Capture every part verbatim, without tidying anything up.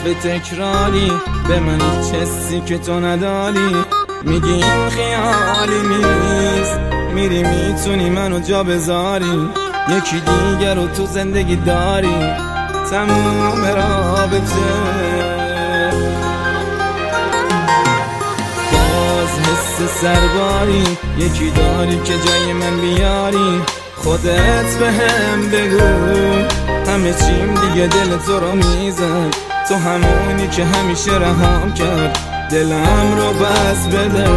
حرف تکراری به من هیچ حسی که تو نداری. میگی این خیالی نیست، میری میتونی منو جا بذاری، یکی دیگر رو تو زندگی داری. تموم رابطه باز حس سرباری، یکی داری که جای من بیاری. خودت به هم بگو همه چیم دیگه دل تو رو میزد، تو همونی که همیشه رهام کرد دلم رو بس بده.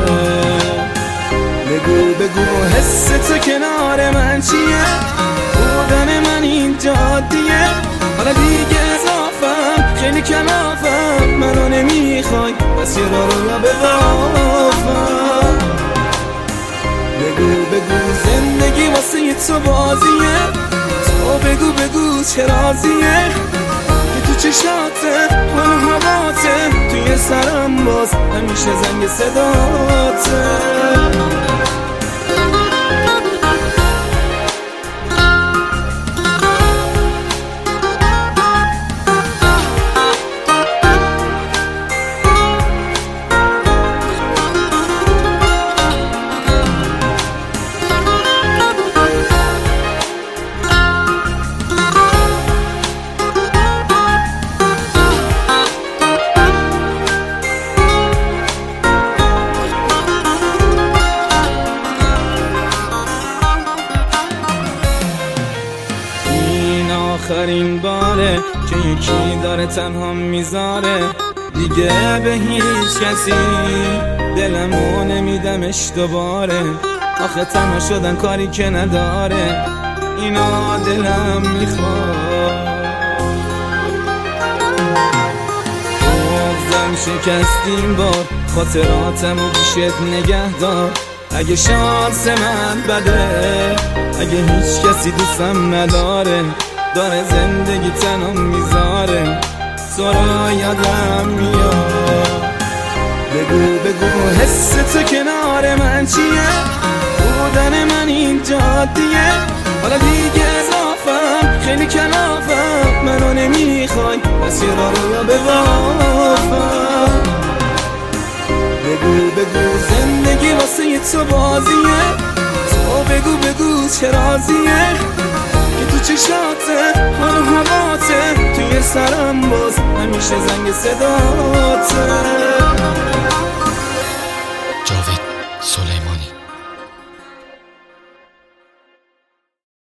بگو بگو حس تو کنار من چیه، بودن من این جادیه، حالا دیگه اضافم خیلی کلافم، منو نمیخوای پس یه راه رو یا ببافم. بگو بگو زندگی واسه یه تو بازیه، تو بگو بگو چه رازیه که تو چشاته من هواته، توی سرم باز همیشه زنگ صداته. آخرین باره که یکی داره تنها میذاره، دیگه به هیچ کسی دلمو نمیدمش دوباره. آخه تنها شدن کاری که نداره، اینا دلم میخواد. بغضم شکستیم بار، خاطراتمو بیشت نگه دار. اگه شانس من بده، اگه هیچ کسی دوستم نداره، داره زندگی تنم میذاره، تو را یادم میاد. بگو بگو حس تو کنار من چیه، بودن من این جادیه، حالا دیگه اضافم خیلی کلافم، منو نمیخوای پس یه راه رو یا ببافم. بگو بگو زندگی واسه یه تو بازیه، تو بگو بگو چه رازیه که تو چشاته من هواته، توی سرم باز همیشه زنگ صداته.